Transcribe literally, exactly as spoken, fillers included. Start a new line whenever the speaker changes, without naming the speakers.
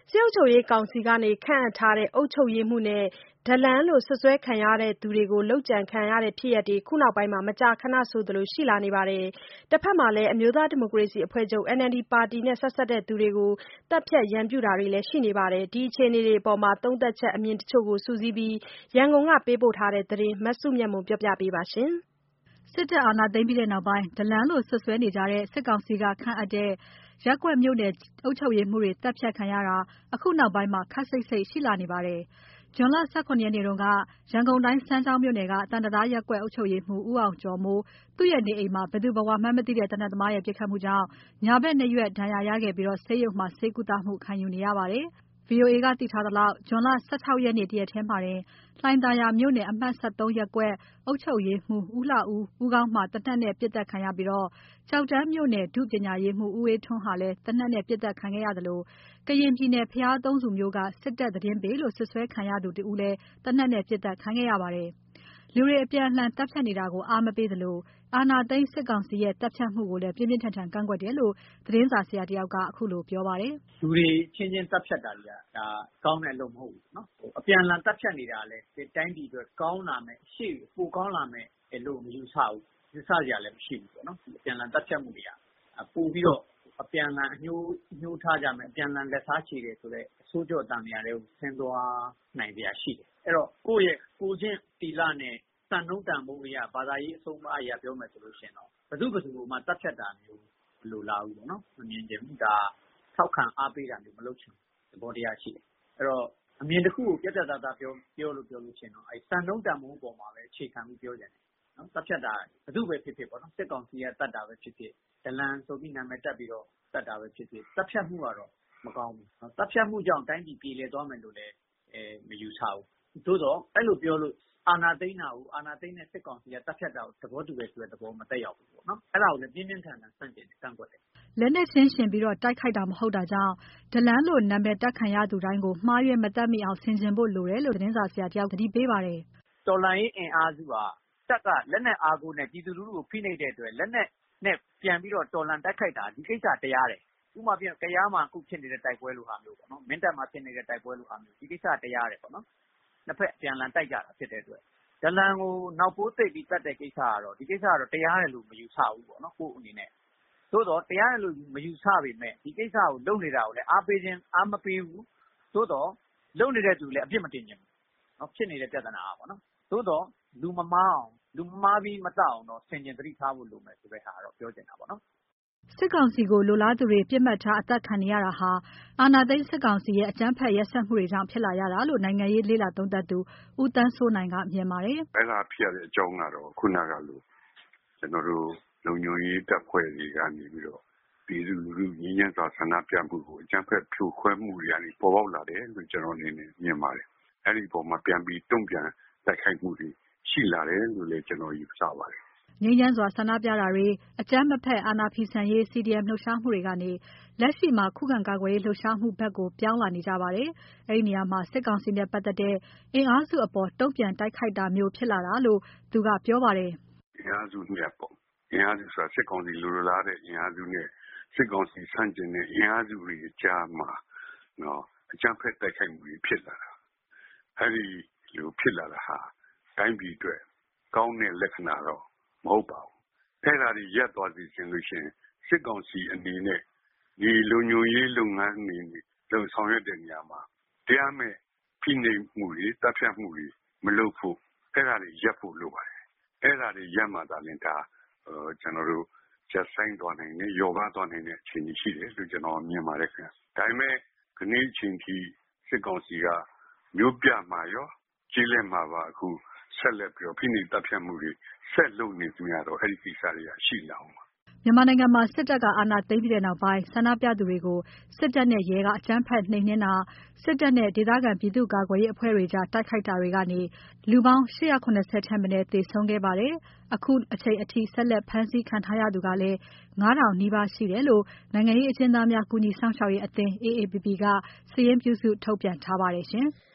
စစ်အုပ်ချုပ်ရေးကောင်စီကနေခန့်အပ်ထားတဲ့အုပ်ချုပ်ရေးမှူးနဲ့ဒလန်လို့စွပ်စွဲခံရသူတွေကိုလုပ်ကြံခံရတဲ့ဖြစ်ရပ်တွေခုနောက်ပိုင်းမကြာခဏဆိုသလိုရှိလာနေပါတယ်။တဘက်မှာလည်းအမျိုးသားဒီမိုကရေစီအဖွဲ့ချုပ် N L D ပါတီနဲ့ဆက်စပ်တဲ့သူတွေကိုသတ်ဖြတ်ရန်ပြုတာတွေလည်းရှိနေပါတယ်။ဒီအခြေအနေတွေအပေါ်သုံးသပ်ချက်အမြင်တချို့ကိုစုစည်းပြီးရန်ကုန်ကပေးပို့ထားတဲ့သတင်းမစုမြတ်မွန်ပြောပြပေးပါမယ်။ စစ်တပ်အာဏာသိမ်းပြီးနောက်ပိုင်းဒလန်လို့စွပ်စွဲနေကြတဲ့စစ်ကောင်စီကခန့်အပ်တဲ့ရပ်ကွက်မြို့နယ်အုပ်ချုပ်ရေးမှူးတွေသတ်ဖြတ်ခံရတာအခုနောက်ပိုင်းမှာခပ်စိပ်စိပ်ရှိလာနေပါတယ်။ ဇွန်လ ၁၇ ရက်နေ့တုန်းကရန်ကုန်တိုင်းစမ်းချောင်းမြို့နယ်ကသံတံတားရပ်ကွက်အုပ်ချုပ်ရေးမှူးဦးအောင်ကျော်မိုးသူ့ရဲ့နေအိမ်မှာဘယ်သူဘယ်ဝါမှန်းမသိတဲ့သေနတ်သမားရဲ့ပစ်ခတ်မှုကြောင့်ညာဘက်နားရွက်ဒဏ်ရာရခဲ့ပြီးဆေးရုံမှာဆေးကုသမှုခံယူနေရပါတယ်။ VOA ကသိထားသလောက်ဇွန်လ ၁၆ ရက်နေ့တရက်ထဲမှာတင်လှိုင်သာယာမြို့နယ်အမှတ် ၁၃ ရပ်ကွက်အုပ်ချုပ်ရေးမှူးဦးလှဦးဦးခေါင်းမှာသေနတ်နဲ့ပစ်သတ်ခံရပြီးကျောက်တန်းမြို့နယ်ဒုပညာရေးမှူးဦးအေးထွန်းဟာလည်းသေနတ်နဲ့ပစ်သတ်ခံခဲ့ရသလိုကရင်ပြည်နယ်ဘုရားသုံးဆူမြို့ကစစ်တပ်သတင်းပေးလို့စွပ်စွဲခံရသူတဦးလည်းသေနတ်နဲ့ပစ်သတ်ခံခဲ့ရပါတယ်။ လူတွေအပြန်အလှန်သတ်ဖြတ်နေတာကိုအားမပေးသလိုအာဏာသိမ်းစစ်ကောင်စီရဲ့သတ်ဖြတ်မှုကိုလည်းပြင်းပြင်းထန်ထန်ကန့်ကွက်တယ်လို့သတင်းစာဆရာတယောက်ကခုလိုပြောပါတယ်
။ "လူတွေချင်းချင်းသတ်ဖြတ်တာတွေကဒါကောင်းတဲ့အလုပ်မဟုတ်ဘူးနော်။အပြန်အလှန်သတ်ဖြတ်နေတာကလည်းဒီတိုင်းပြည်အတွက်ကောင်းလာမယ်ရှေ့ပိုကောင်းလာမယ်လို့မယူဆဘူး။ယူဆစရာလည်းမရှိဘူးပေါ့နော်။အပြန်အလှန်သတ်ဖြတ်မှုတွေကပိုပြီးတော့အပြန်အလှန်အညှိုးအညှိုးထားကြမယ်အပြန်အလှန်လက်စားချေတယ်ဆိုတဲ့ဆိုးကြော့တန်ရာတွေကိုဆင်းသွားနိုင်စရာရှိတယ်။အဲ့တော့ကိုယ့်ရဲ့ကိုယ်ချင်းတီလနဲ့စံနှုန်းတန်ဖိုးအရဘာသာရေးအဆုံးအမအရပြောမယ်ဆိုလို့ရှိရင်တော့ဘယ်သူဘယ်သူကိုမှတတ်ဖြတ်တာမျိုးမလိုလားဘူးပေါ့နော်။မမြင်ချင်ဘူးဒါထောက်ခံအားပေးတာမျိုးမလုပ်ချင်ဘူးသဘောတရားရှိတယ်။အဲ့တော့အမြင်တစ်ခုကိုပြတ်ပြတ်သားသားပြောပြောလို့ပြောလို့ရှိရင်တော့အဲ့စံနှုန်းတန်ဖိုးပေါ်မှာပဲအခြေခံပြီးပြောကြတယ်။နော်တတ်ဖြတ်တာဘယ်သူပဲဖြစ်ဖြစ်ပေါ့နော်စစ်ကောင်စီကတတ်တာပဲဖြစ်ဖြစ်ဒလန်ဆိုပြီးနာမည်တက်ပြီးတော့တတ်တာပဲဖြစ်ဖြစ်တတ်ဖြတ်မှုကတော့မကောင်းဘူး။တတ်ဖြတ်မှုကြောင့်တိုင်းပြည်ပြည်လည်သွားမယ်လို့လည်းအဲမယူဆဘူး။သို့တော့အဲ့လိုပြောလို့အာဏာသိမ်းတာကိုအာဏာသိမ်းတဲ့စစ်ကောင်စီကတတ်ဖြတ်တာကိုသဘောတူတယ်ဆိုတဲ့သဘောမသက်ရောက်ဘူးပေါ့နော်။အဲ့ဒါကိုလည်းပြင်းပြင်းထန်ထန်ဆန့်ကျင်ကန့်ကွက်တယ်
။လက်နက်ချင်းရှင်ပြီးတိုက်ခိုက်တာမဟုတ်တာကြောင့်ဒလန်လို့နာမည်တပ်ခံရသူတိုင်းကိုမှားယွင်းမသတ်မိအောင်ဆင်ခြင်ဖို့လိုတယ်လို့သတင်းစာဆရာတယောက်သတိပေးပါတယ်
။တော်လှန်ရေးအင်အားစုကတပ်ကလက်နက်အားကိုးနဲ့ပြည်သူလူထုကိုဖိနှိပ်တဲ့အတွက်လက်နက်နဲ့ပြန်ပြီးတော့တော်လှန်တိုက်ခိုက်တာဒီကိစ္စတရားတယ်။ဥပမာပြကရားမှာအခုဖြစ်နေတဲ့တိုက်ပွဲလိုဟာမျိုးပေါ့နော်။မင်းတပ်မှာဖြစ်နေတဲ့တိုက်ပွဲလိုဟာမျိုးဒီကိစ္စတရားတယ်ပေါ့နော်။နှစ်ဖက်အပြန်အလှန်တိုက်ကြတာဖြစ်တဲ့အတွက်ဒလန်ကိုနောက်ပိုးသိပ်ပြီးတတ်တဲ့ကိစ္စကတော့ဒီကိစ္စကတော့တရားတယ်လို့မယူဆဘူးပေါ့နော်ကိုယ့်အနေနဲ့။သို့တော့တရားတယ်လို့မယူဆပေမဲ့ဒီကိစ္စကိုလုပ်နေတာကိုလည်းအားပေးခြင်းအားမပေးဘူး။သို့တော့လုပ်နေတဲ့သူလည်းအပြစ်မတင်ခြင်းဘူး။နော်ဖြစ်နေတဲ့ပြဿနာပေါ့နော်။သို့တော့လူမမားအောင်လူမမားပြီးမတတ်အောင်တော့ဆင်ခြင်သတိထားဖို့လိုမယ်ဆိုတဲ့ဟာတော့ပြောချင်တာပေါ့နော်
။စစ်ကောင်စီကိုလိုလားသူတွေပြစ်မှတ်ထားအသက်ခံနေရတာဟာအာဏာသိမ်းစစ်ကောင်စီရဲ့အကြမ်းဖက်ရက်စက်မှုတွေကြောင့်ဖြစ်လာရတာလို့နိုင်ငံရေးလေ့လာသုံးသပ်သူဦးသန်းစိုးနိုင်ကမြင်ပါတယ်
။အဲ့ဒါဖြစ်ရတဲ့အကြောင်းကတော့ခုနကလိုကျွန်တော်တို့လုံခြုံရေးတပ်ဖွဲ့တွေကနေပြီးတော့ပြည်သူလူထုငြိမ်းချမ်းစွာဆန္ဒပြမှုကိုအကြမ်းဖက်ဖြိုခွဲမှုတွေကနေပေါ်ပေါက်လာတယ်လို့ကျွန်တော်အနေနဲ့မြင်ပါတယ်။အဲ့ဒီပုံမှာပြန်ပြီးတုံ့ပြန်တိုက်ခိုက်မှုတွေရှိလာတယ်လို့လည်းကျွန်တော်ယူဆပါတယ်
။ငြိမ်းချမ်းစွာဆန္ဒပြတာတွေအကြမ်းမဖက်အာဏာဖီဆန်ရေး စီဒီအမ် လှုပ်ရှားမှုတွေကနေလက်ရှိမှာခုခံကာကွယ်ရေးလှုပ်ရှားမှုဘက်ကိုပြောင်းလာနေကြပါတယ်။အဲဒီနေရာမှာစစ်ကောင်စီနဲ့ပတ်သက်တဲ့အင်အားစုအပေါ်တုံ့ပြန်တိုက်ခိုက်တာမျိုးဖြစ်လာတာလို့သူကပြောပါတယ်
။အင်အားစုနှစ်ပေါ့။အင်အားစုဆိုတာစစ်ကောင်စီလိုလားတဲ့အင်အားစုနဲ့စစ်ကောင်စီဆန့်ကျင်တဲ့အင်အားစုတွေကြားမှာနော်အကြမ်းဖက်တိုက်ခိုက်မှုတွေဖြစ်လာတာ။အဲဒီလိုဖြစ်လာတာဟာတိုင်းပြည်အတွက်ကောင်းတဲ့လက္ခဏာတော့မဟုတ်ပါဘူး။အဲ့ဒါတွေရပ်သွားစီခြင်းလို့ရှိရင်စစ်ကောင်စီအနေနဲ့ဒီလူညိုရေးလုပ်ငန်းတွေလုံဆောင်ရွက်တဲ့နေရာမှာတရားမဲ့ဖိနှိပ်မှုတွေတပ်ဖြတ်မှုတွေမလုပ်ဖို့အဲ့ဒါတွေရပ်ဖို့လိုပါတယ်။အဲ့ဒါတွေရပ်မှသာလင်ဒါကျွန်တော်တို့ရပ်ဆိုင်သွားနိုင်တယ်ယောဂသွားနိုင်တဲ့အခြေအနေရှိတယ်လို့ကျွန်တော်မြင်ပါတယ်ခင်ဗျ။ဒါပေမဲ့ခဏအချိန်ထိစစ်ကောင်စီကမျိုးပြမှာရောကြီးလက်မှာပါအခုဆက်လက်ပြီးဖိနှိပ်တပ်ဖြတ်မှုတွေဆက်လုပ်နေကြရတော့အဲ့ဒီကိစ္စတွေကရှိလာအောင်ပါ
မြန်မာနိုင်ငံမှာစစ်တပ်ကအာဏာသိမ်းပြီးတဲ့နောက်ပိုင်းဆန္ဒပြသူတွေကိုစစ်တပ်နဲ့ရဲကအကြမ်းဖက်နှိမ်နင်းတာစစ်တပ်နဲ့ဒေသခံပြည်သူ့ကာကွယ်ရေးအဖွဲ့တွေကြားတိုက်ခိုက်တာတွေကနေလူပေါင်း၈၇၀ထက်မနည်းသေဆုံးခဲ့ပါတယ်။အခုအချိန်အထိဆက်လက်ဖမ်းဆီးခံထားရသူကလည်းငါးထောင်နီးပါးရှိတယ်လို့နိုင်ငံရေးအကျဉ်းသားများကူညီစောင့်ရှောက်ရေးအသင်း A A P P ကစာရင်းပြုစုထုတ်ပြန်ထားပါတယ်ရှင်။